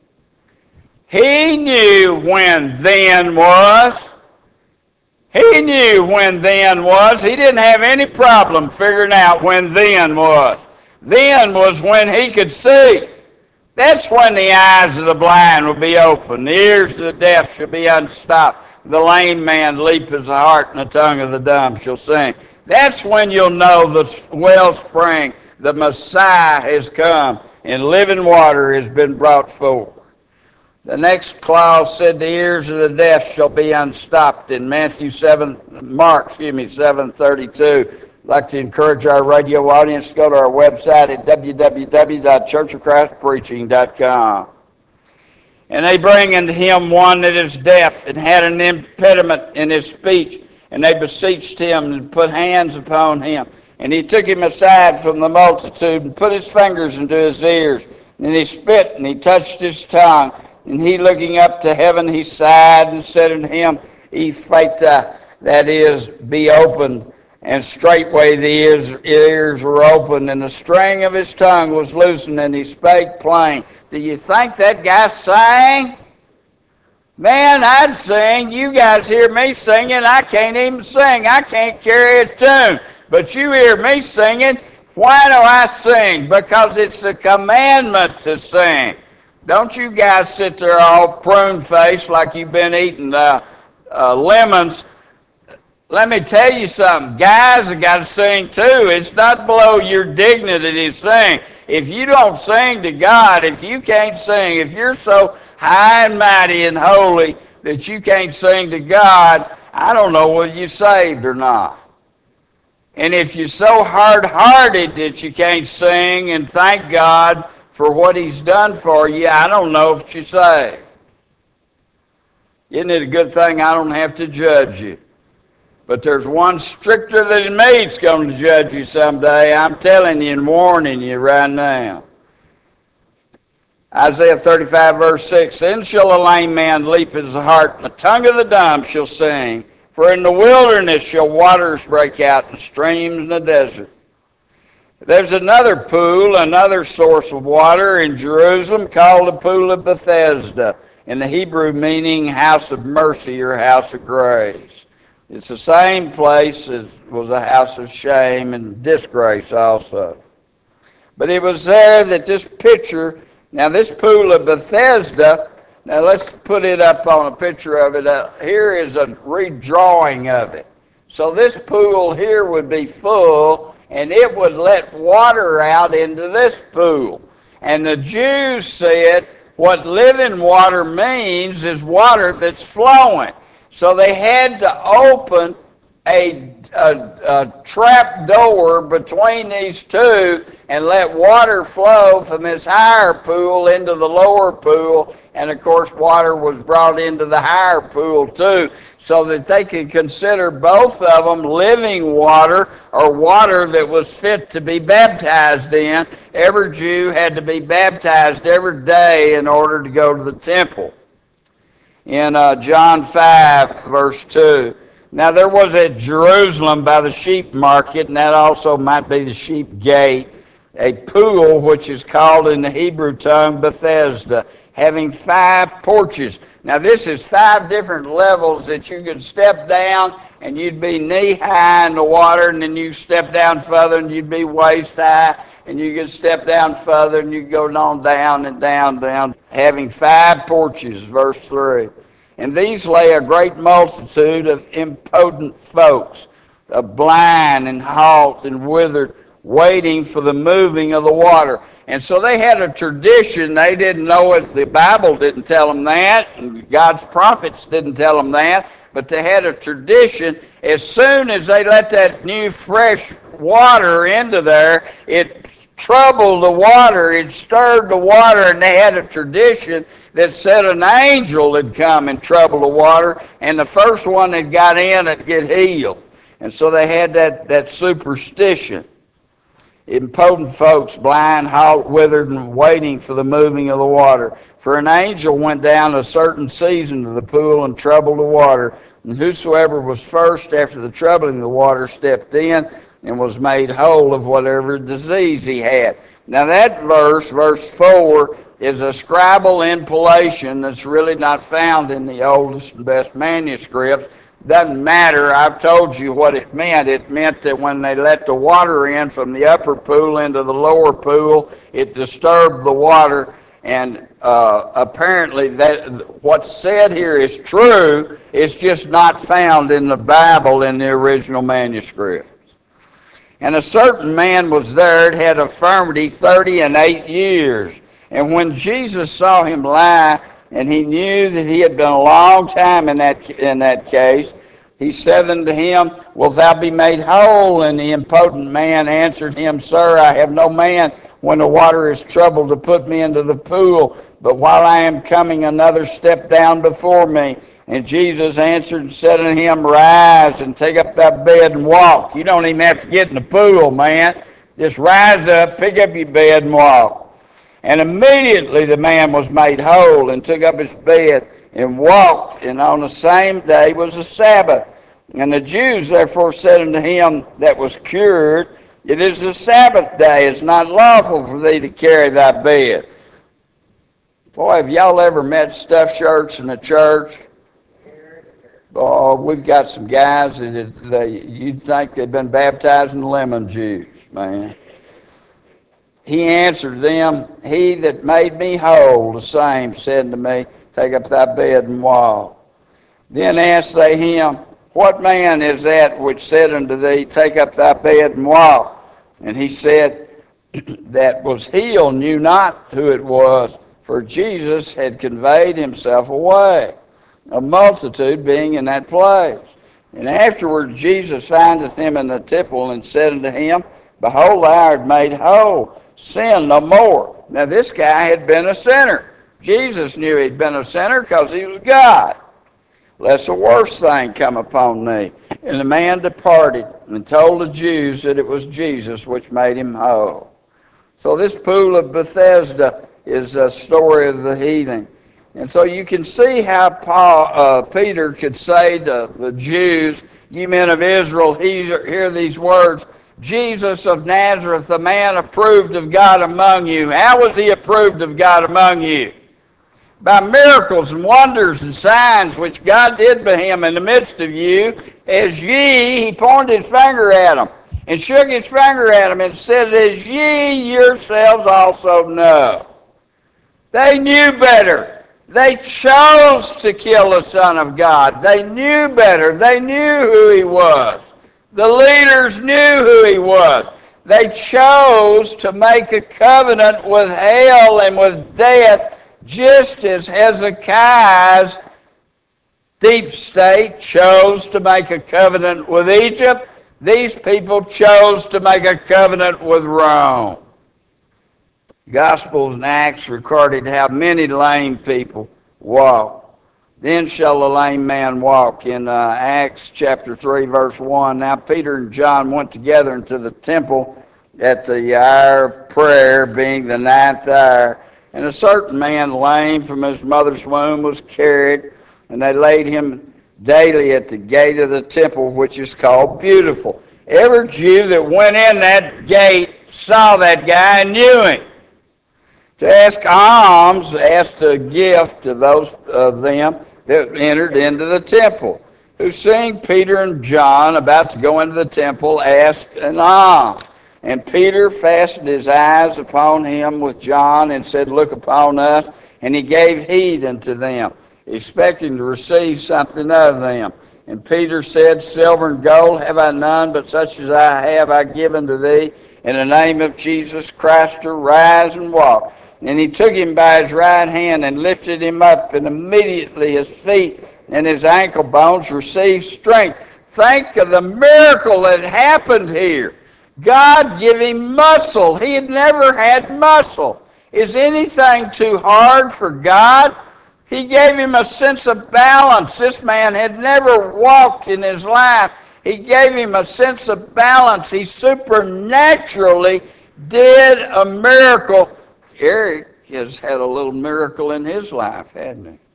He knew when then was. He knew when then was. He didn't have any problem figuring out when then was. Then was when he could see. That's when the eyes of the blind will be open. The ears of the deaf shall be unstopped. The lame man leap as the heart, and the tongue of the dumb shall sing. That's when you'll know the wellspring, the Messiah has come, and living water has been brought forth. The next clause said the ears of the deaf shall be unstopped in Matthew seven, Mark, excuse me, seven thirty-two. I'd like to encourage our radio audience to go to our website at w w w dot church of christ preaching dot com. And they bring unto him one that is deaf and had an impediment in his speech, and they beseeched him and put hands upon him. And he took him aside from the multitude and put his fingers into his ears. And he spit and he touched his tongue. And he, looking up to heaven, he sighed and said unto him, Ephphatha, that is, be opened. And straightway the ears, ears were opened, and the string of his tongue was loosened, and he spake plain. Do you think that guy sang? Man, I'd sing. You guys hear me singing. I can't even sing. I can't carry a tune. But you hear me singing. Why do I sing? Because it's a commandment to sing. Don't you guys sit there all prune-faced like you've been eating uh, uh, lemons. Let me tell you something. Guys have got to sing too. It's not below your dignity to sing. If you don't sing to God, if you can't sing, if you're so high and mighty and holy that you can't sing to God, I don't know whether you're saved or not. And if you're so hard-hearted that you can't sing and thank God for what He's done for you, I don't know if you're saved. Isn't it a good thing I don't have to judge you? But there's one stricter than me that's going to judge you someday. I'm telling you and warning you right now. Isaiah thirty-five, verse six, Then shall a lame man leap in his heart, and the tongue of the dumb shall sing. For in the wilderness shall waters break out, and streams in the desert. There's another pool, another source of water in Jerusalem called the Pool of Bethesda, in the Hebrew meaning house of mercy or house of grace. It's the same place as was a house of shame and disgrace also. But it was there that this picture, now this Pool of Bethesda, now let's put it up on a picture of it. Uh, here is a redrawing of it. So this pool here would be full, and it would let water out into this pool. And the Jews said what living water means is water that's flowing. So they had to open a, a, a trap door between these two and let water flow from this higher pool into the lower pool. And of course, water was brought into the higher pool too, so that they could consider both of them living water or water that was fit to be baptized in. Every Jew had to be baptized every day in order to go to the temple. In uh, John five, verse two. Now there was at Jerusalem by the sheep market, and that also might be the sheep gate, a pool which is called in the Hebrew tongue Bethesda, having five porches. Now this is five different levels that you could step down and you'd be knee high in the water, and then you step down further and you'd be waist high, and you could step down further and you go on down and down, down, having five porches, verse three. And these lay a great multitude of impotent folks, of blind and halt and withered, waiting for the moving of the water. And so they had a tradition. They didn't know it. The Bible didn't tell them that, and God's prophets didn't tell them that, but they had a tradition. As soon as they let that new fresh water into there, it troubled the water, it stirred the water, and they had a tradition that said an angel had come and troubled the water, and the first one that got in would get healed. And so they had that, that superstition. Impotent folks, blind, halt, withered, and waiting for the moving of the water. For an angel went down a certain season to the pool and troubled the water. And whosoever was first after the troubling of the water stepped in and was made whole of whatever disease he had. Now that verse, verse four, is a scribal impellation that's really not found in the oldest and best manuscripts. Doesn't matter. I've told you what it meant. It meant that when they let the water in from the upper pool into the lower pool, it disturbed the water. And uh, apparently that what's said here is true. It's just not found in the Bible in the original manuscript. And a certain man was there that had infirmity thirty and eight years. And when Jesus saw him lie, and he knew that he had been a long time in that in that case, he said unto him, Wilt thou be made whole? And the impotent man answered him, Sir, I have no man when the water is troubled to put me into the pool, but while I am coming, another step down before me. And Jesus answered and said unto him, Rise and take up thy bed and walk. You don't even have to get in the pool, man. Just rise up, pick up your bed and walk. And immediately the man was made whole and took up his bed and walked. And on the same day was the Sabbath. And the Jews therefore said unto him that was cured, It is the Sabbath day. It's not lawful for thee to carry thy bed. Boy, have y'all ever met stuffed shirts in the church? Oh, we've got some guys that they, you'd think they'd been baptized in lemon juice, man. He answered them, He that made me whole, the same said unto me, Take up thy bed and walk. Then asked they him, What man is that which said unto thee, Take up thy bed and walk? And he said, That was healed knew not who it was, for Jesus had conveyed himself away, a multitude being in that place. And afterward Jesus findeth him in the temple, and said unto him, Behold, thou art made whole, sin no more. Now this guy had been a sinner. Jesus knew he'd been a sinner because he was God. Lest a worse thing come upon thee. And the man departed and told the Jews that it was Jesus which made him whole. So this pool of Bethesda is a story of the healing. And so you can see how Paul, uh, Peter could say to the Jews, You men of Israel, hear these words, Jesus of Nazareth, a man approved of God among you. How was he approved of God among you? By miracles and wonders and signs which God did by him in the midst of you, as ye, he pointed his finger at them, and shook his finger at them, and said, As ye yourselves also know. They knew better. They chose to kill the Son of God. They knew better. They knew who he was. The leaders knew who he was. They chose to make a covenant with hell and with death, just as Hezekiah's deep state chose to make a covenant with Egypt. These people chose to make a covenant with Rome. Gospels and Acts recorded how many lame people walked. Then shall the lame man walk. In uh, Acts chapter three, verse one, Now Peter and John went together into the temple at the hour of prayer, being the ninth hour. And a certain man, lame from his mother's womb, was carried, and they laid him daily at the gate of the temple, which is called Beautiful. Every Jew that went in that gate saw that guy and knew him. To ask alms, asked a gift to those of them that entered into the temple, who seeing Peter and John about to go into the temple, asked an alms. And Peter fastened his eyes upon him with John, and said, Look upon us. And he gave heed unto them, expecting to receive something of them. And Peter said, Silver and gold have I none, but such as I have I given to thee. In the name of Jesus Christ, arise and walk. And he took him by his right hand and lifted him up, and immediately his feet and his ankle bones received strength. Think of the miracle that happened here. God gave him muscle. He had never had muscle. Is anything too hard for God? He gave him a sense of balance. This man had never walked in his life. He gave him a sense of balance. He supernaturally did a miracle. Eric has had a little miracle in his life, hasn't he?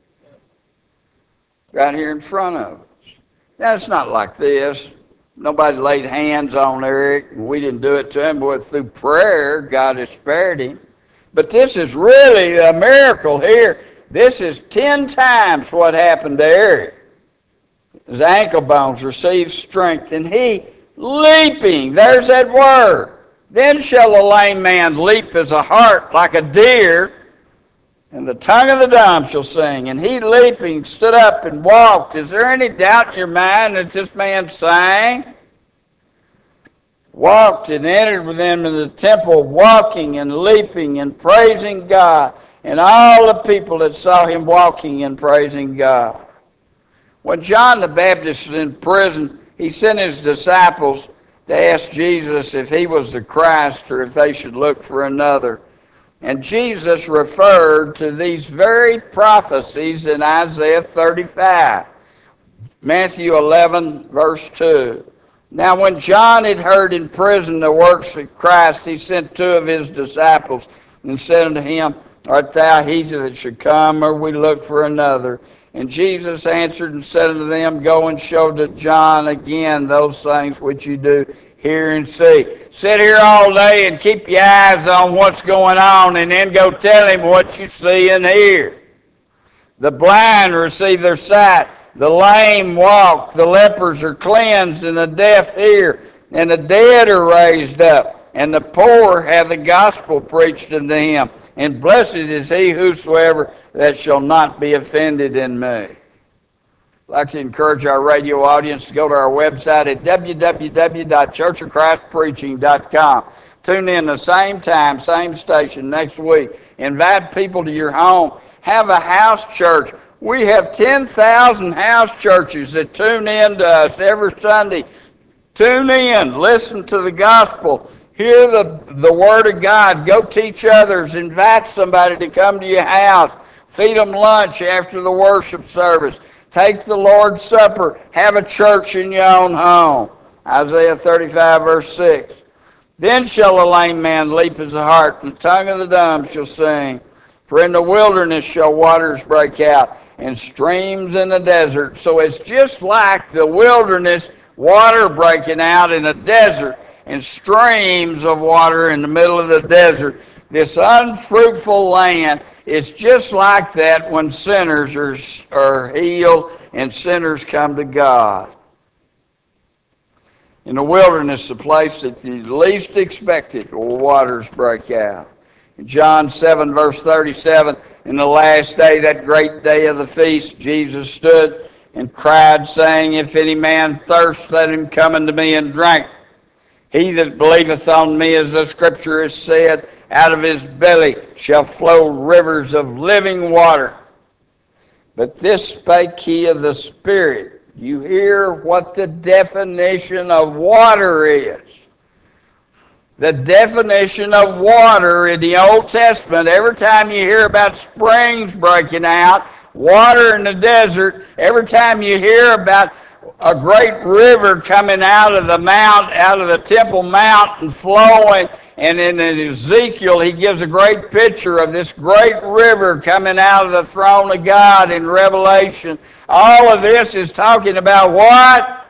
Right here in front of us. Now, it's not like this. Nobody laid hands on Eric, and we didn't do it to him, but through prayer, God has spared him. But this is really a miracle here. This is ten times what happened to Eric. His ankle bones received strength, and he, leaping, there's that word, then shall the lame man leap as a hart like a deer, and the tongue of the dumb shall sing. And he, leaping, stood up and walked. Is there any doubt in your mind that this man sang? Walked and entered with them in the temple, walking and leaping and praising God. And all the people that saw him walking and praising God. When John the Baptist was in prison, he sent his disciples to ask Jesus if he was the Christ or if they should look for another. And Jesus referred to these very prophecies in Isaiah thirty-five. Matthew eleven, verse two. Now when John had heard in prison the works of Christ, he sent two of his disciples and said unto him, Art thou he that should come, or we look for another? And Jesus answered and said unto them, Go and show to John again those things which you do hear and see. Sit here all day and keep your eyes on what's going on, and then go tell him what you see and hear. The blind receive their sight, the lame walk, the lepers are cleansed, and the deaf hear, and the dead are raised up, and the poor have the gospel preached unto him. And blessed is he whosoever that shall not be offended in me. I'd like to encourage our radio audience to go to our website at w w w dot church of christ preaching dot com. Tune in the same time, same station next week. Invite people to your home. Have a house church. We have ten thousand house churches that tune in to us every Sunday. Tune in. Listen to the gospel. Hear the, the Word of God. Go teach others. Invite somebody to come to your house. Feed them lunch after the worship service. Take the Lord's Supper. Have a church in your own home. Isaiah thirty-five, verse six. Then shall a lame man leap as a hart, and the tongue of the dumb shall sing. For in the wilderness shall waters break out, and streams in the desert. So it's just like the wilderness, water breaking out in a desert, and streams of water in the middle of the desert. This unfruitful land is just like that when sinners are, are healed and sinners come to God. In the wilderness, the place that you least expected, waters break out. In John seven, verse thirty-seven, in the last day, that great day of the feast, Jesus stood and cried, saying, If any man thirst, let him come unto me and drink. He that believeth on me, as the Scripture has said, out of his belly shall flow rivers of living water. But this spake he of the Spirit. You hear what the definition of water is. The definition of water in the Old Testament, every time you hear about springs breaking out, water in the desert, every time you hear about a great river coming out of the mount, out of the Temple Mount and flowing, and in Ezekiel he gives a great picture of this great river coming out of the throne of God in Revelation. All of this is talking about what?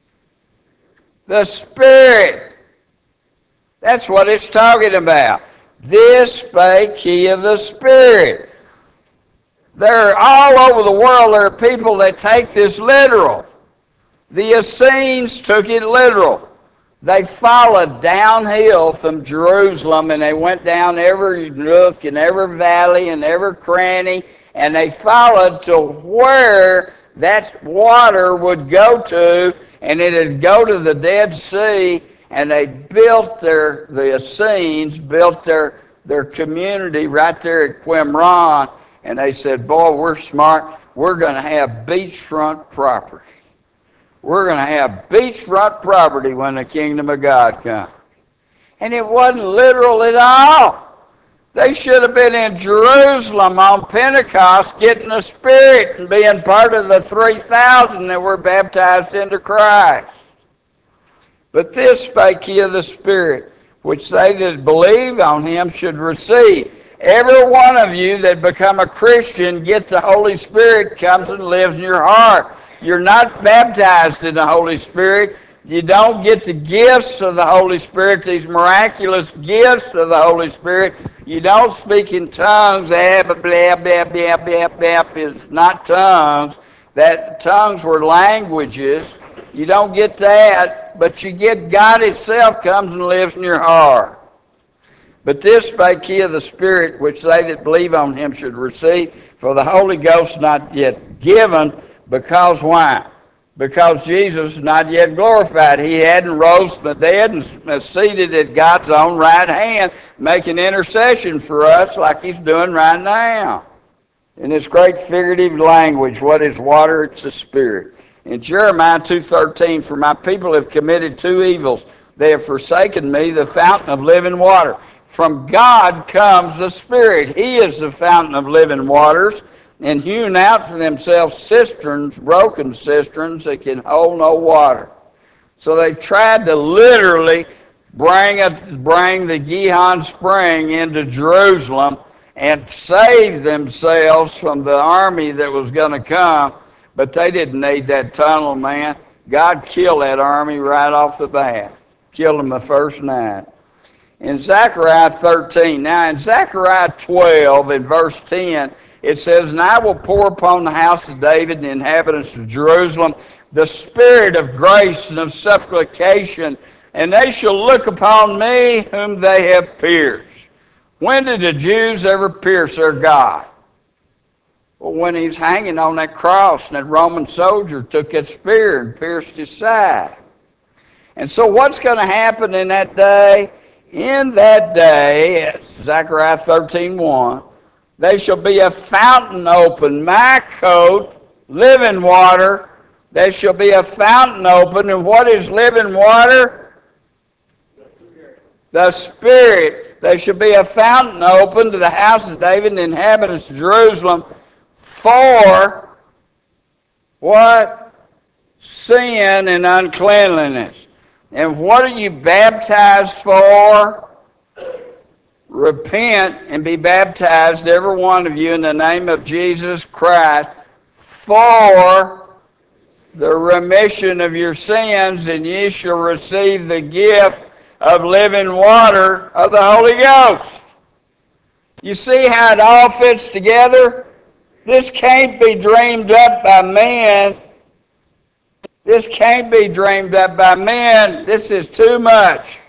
The Spirit. That's what it's talking about. This spake he of the Spirit. There, all over the world, there are people that take this literal. The Essenes took it literal. They followed downhill from Jerusalem, and they went down every nook and every valley and every cranny, and they followed to where that water would go to, and it would go to the Dead Sea, and they built their, the Essenes built their, their community right there at Qumran, and they said, boy, we're smart. We're going to have beachfront property. We're going to have beachfront property when the kingdom of God comes. And it wasn't literal at all. They should have been in Jerusalem on Pentecost getting the Spirit and being part of the three thousand that were baptized into Christ. But this spake he of the Spirit, which they that believe on him should receive. Every one of you that become a Christian, get the Holy Spirit, comes and lives in your heart. You're not baptized in the Holy Spirit. You don't get the gifts of the Holy Spirit, these miraculous gifts of the Holy Spirit. You don't speak in tongues. Blah, blah, blah, blah, blah, blah, blah. It's not tongues. That tongues were languages. You don't get that, but you get God Himself comes and lives in your heart. But this spake he of the Spirit, which they that believe on him should receive, for the Holy Ghost not yet given. Because why? Because Jesus is not yet glorified. He hadn't rose from the dead and is seated at God's own right hand, making intercession for us like He's doing right now. In this great figurative language, what is water? It's the Spirit. In Jeremiah two thirteen, for my people have committed two evils. They have forsaken me, the fountain of living water. From God comes the Spirit. He is the fountain of living waters, and hewn out for themselves cisterns, broken cisterns that can hold no water. So they've tried to literally bring, a, bring the Gihon Spring into Jerusalem and save themselves from the army that was going to come, but they didn't need that tunnel, man. God killed that army right off the bat. Killed them the first night. In Zechariah thirteen, now in Zechariah twelve, in verse ten, it says, And I will pour upon the house of David and the inhabitants of Jerusalem the spirit of grace and of supplication and they shall look upon me whom they have pierced. When did the Jews ever pierce their God? Well, when he was hanging on that cross and that Roman soldier took that spear and pierced his side. And so what's going to happen in that day? In that day, Zechariah thirteen one, they shall be a fountain open, my coat, living water. There shall be a fountain open, and what is living water? The Spirit. There shall be a fountain open to the house of David and the inhabitants of Jerusalem for what? Sin and uncleanliness. And what are you baptized for? Repent and be baptized, every one of you, in the name of Jesus Christ for the remission of your sins, and ye shall receive the gift of living water of the Holy Ghost. You see how it all fits together? This can't be dreamed up by men. This can't be dreamed up by men. This is too much.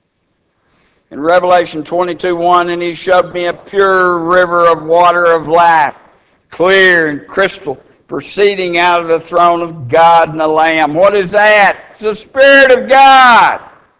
In Revelation twenty-two one, and he showed me a pure river of water of life, clear and crystal, proceeding out of the throne of God and the Lamb. What is that? It's the Spirit of God.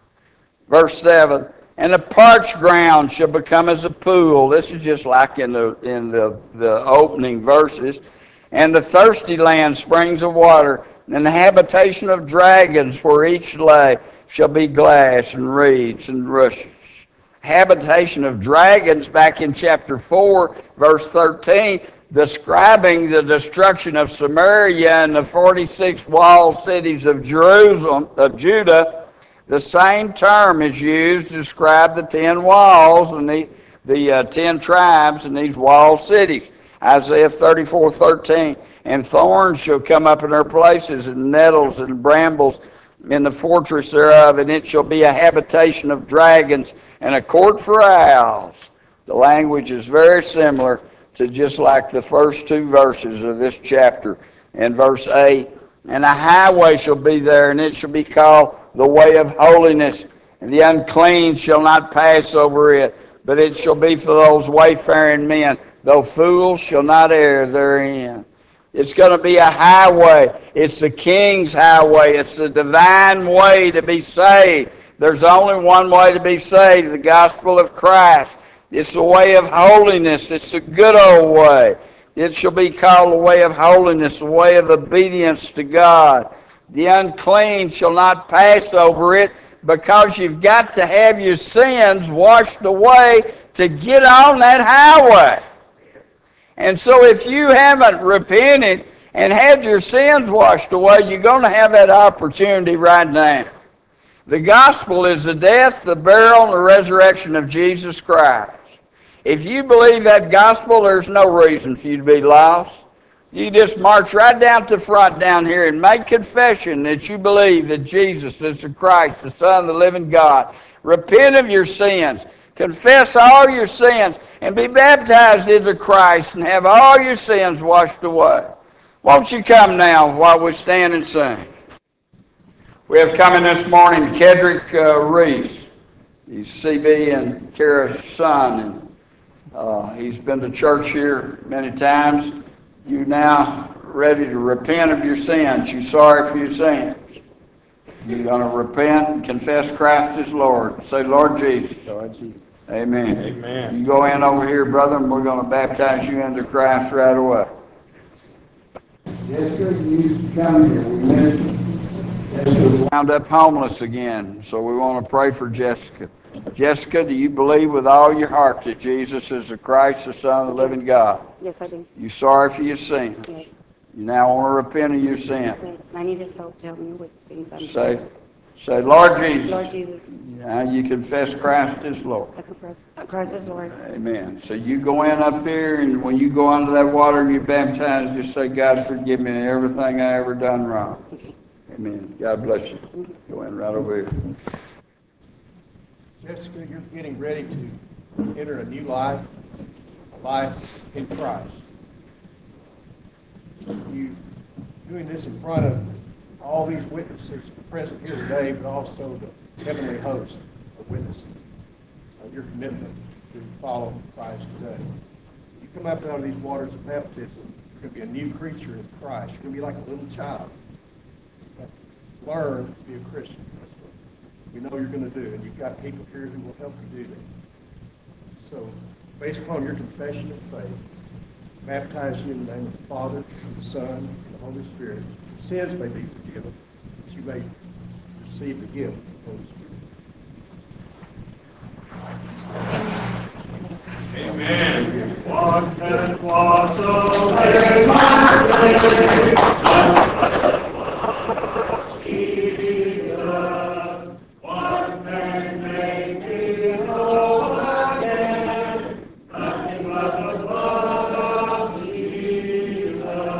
Verse seven, and the parched ground shall become as a pool. This is just like in the in the, the opening verses. And the thirsty land springs of water, and the habitation of dragons where each lay shall be glass and reeds and rushes. Habitation of dragons back in chapter four, verse thirteen, describing the destruction of Samaria and the forty-six walled cities of Jerusalem, of Judah. The same term is used to describe the ten walls and the, the uh, ten tribes in these walled cities. Isaiah thirty-four thirteen, and thorns shall come up in their places, and nettles and brambles in the fortress thereof, and it shall be a habitation of dragons and a court for owls. The language is very similar to just like the first two verses of this chapter. In verse eight, and a highway shall be there, and it shall be called the way of holiness, and the unclean shall not pass over it, but it shall be for those wayfaring men, though fools shall not err therein. It's going to be a highway. It's the King's highway. It's the divine way to be saved. There's only one way to be saved, the gospel of Christ. It's the way of holiness. It's the good old way. It shall be called the way of holiness, the way of obedience to God. The unclean shall not pass over it, because you've got to have your sins washed away to get on that highway. And so if you haven't repented and had your sins washed away, you're going to have that opportunity right now. The gospel is the death, the burial, and the resurrection of Jesus Christ. If you believe that gospel, there's no reason for you to be lost. You just march right down to the front down here and make confession that you believe that Jesus is the Christ, the Son of the living God. Repent of your sins. Confess all your sins and be baptized into Christ and have all your sins washed away. Won't you come now while we stand and sing? We have come in this morning Kedrick uh, Reese. He's C B and Kara's son, and uh, he's been to church here many times. You now ready to repent of your sins. You sorry for your sins. You're going to repent and confess Christ as Lord. Say, Lord Jesus. Lord Jesus. Amen. Amen. You go in over here, brother, and we're going to baptize you into Christ right away. Jessica, you used to come here. We missed you. Jessica wound up homeless again, so we want to pray for Jessica. Jessica, do you believe with all your heart that Jesus is the Christ, the Son of the living God? Yes, I do. You sorry for your sins? Yes. You now want to repent of your sin? Yes. I need His help to help me with things I'm Say, doing. say, Lord Jesus. Lord Jesus. Now you confess Christ as Lord. I confess Christ as Lord. Amen. So you go in up here, and when you go under that water and you're baptized, just say, God, forgive me of everything I ever done wrong. Okay. Amen. God bless you. Go in right over here. Jessica, you're getting ready to enter a new life, a life in Christ. You doing this in front of all these witnesses present here today, but also the heavenly host are with us. Uh, your commitment to follow Christ today. You come up out of these waters of baptism, you're going to be a new creature in Christ. You're going to be like a little child. Learn to be a Christian. That's what we know you're going to do, and you've got people here who will help you do that. So, based upon your confession of faith, baptize you in the name of the Father, the Son, and the Holy Spirit. Your sins may be forgiven, that you may receive the gift of the Holy Spirit. Amen. What can wash away my sin? Jesus, what can make me whole again? Nothing but the blood of Jesus.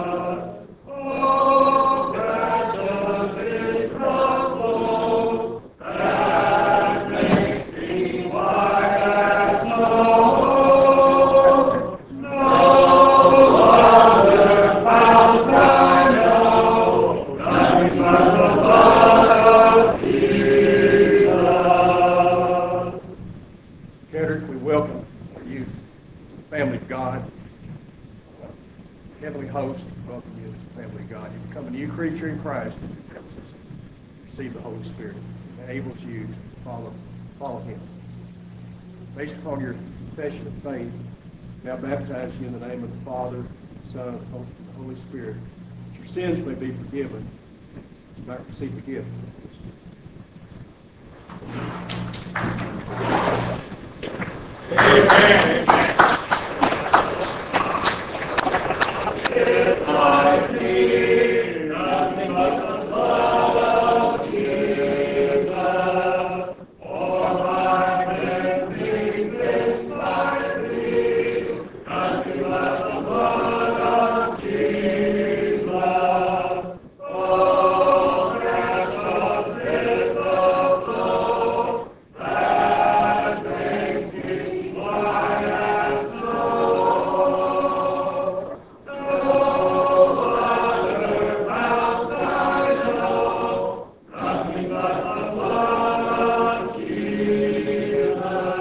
Oh, precious is the flow that makes me white as snow. Kendrick, we welcome you, family of God, heavenly host. Welcome you as the family of God. You become a new creature in Christ. Receive the Holy Spirit. That enables you to follow, follow Him. Based upon your confession of faith, now baptize you in the name of the Father, the Son, and the Holy Spirit. That your sins may be forgiven. You might receive the gift. Amen. This I see, nothing but the blood of Jesus. For my cleansing this I plead, nothing but the blood of Jesus. Oh, precious is the flow that makes me white as snow. No other fount I know, nothing but the blood of Jesus.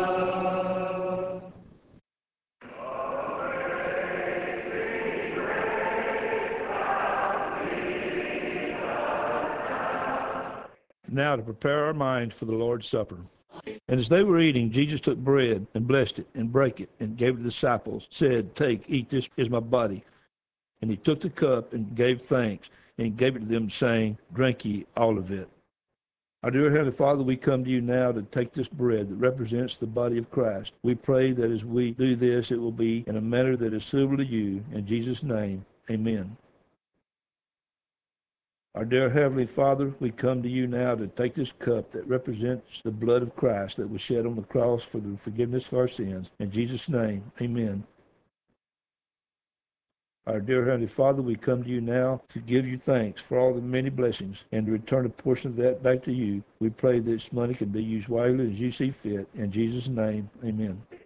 Now to prepare our minds for the Lord's Supper. And as they were eating, Jesus took bread and blessed it and brake it and gave it to the disciples, said, Take, eat, this is my body. And he took the cup and gave thanks and gave it to them, saying, Drink ye all of it. Our dear Heavenly Father, we come to you now to take this bread that represents the body of Christ. We pray that as we do this, it will be in a manner that is suitable to you. In Jesus' name, amen. Our dear Heavenly Father, we come to you now to take this cup that represents the blood of Christ that was shed on the cross for the forgiveness of our sins. In Jesus' name, amen. Our dear Heavenly Father, we come to you now to give you thanks for all the many blessings and to return a portion of that back to you. We pray that this money can be used wisely as you see fit. In Jesus' name, amen.